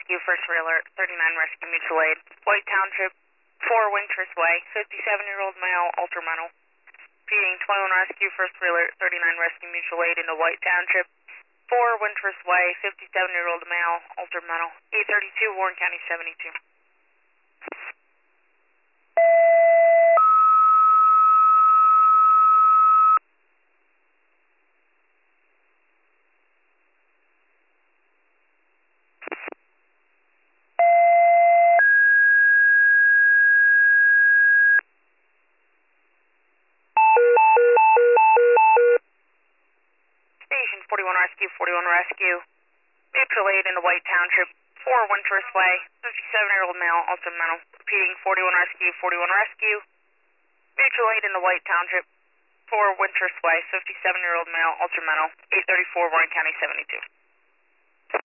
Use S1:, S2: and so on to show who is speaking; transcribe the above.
S1: Rescue, first alert, 39 Rescue Mutual Aid. White Township, 4 Winters Way, 57-year-old male, ultra mental. Repeating, 21 Rescue, first alert, 39 Rescue Mutual Aid into White Township, 4 Winters Way, 57-year-old male, ultra mental. 832, Warren County 72. Station 41 Rescue, 41 Rescue. Mutual Aid into White Township, 4 Winters Way, 57-year-old male, ultra mental. Repeating, 41 Rescue, 41 Rescue. Mutual Aid into White Township, 4 Winters Way, 57-year-old male, ultra mental. 834, Warren County 72.